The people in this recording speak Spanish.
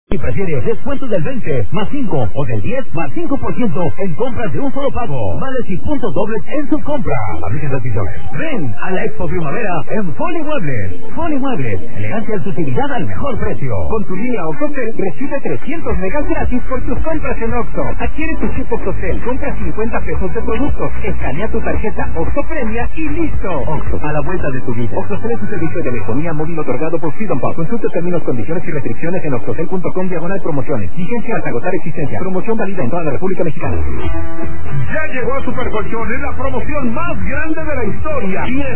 Si prefieres descuento del 20 más 5 o del 10 más 5% en compras de un solo pago. Vales y puntos dobles en sus compras. Apliquen restricciones. Ven a la Expo Primavera en Foli Muebles. Foli Muebles, elegancia y exclusividad al mejor precio. Con tu línea Octotel recibe 300 megas gratis por tus compras en Oxxo. Adquiere tu chip Octotel, compra 50 pesos de productos, escanea tu tarjeta Oxxo Premia y listo. Oxxo, a la vuelta de tu vida. Octotel es un servicio de telefonía móvil otorgado por Freedom Pop. Consulta términos, condiciones y restricciones en oxotel.com/promociones. Vigencia hasta agotar existencia. Promoción válida en toda la República Mexicana. Ya llegó a Supercolchones la promoción más grande de la historia.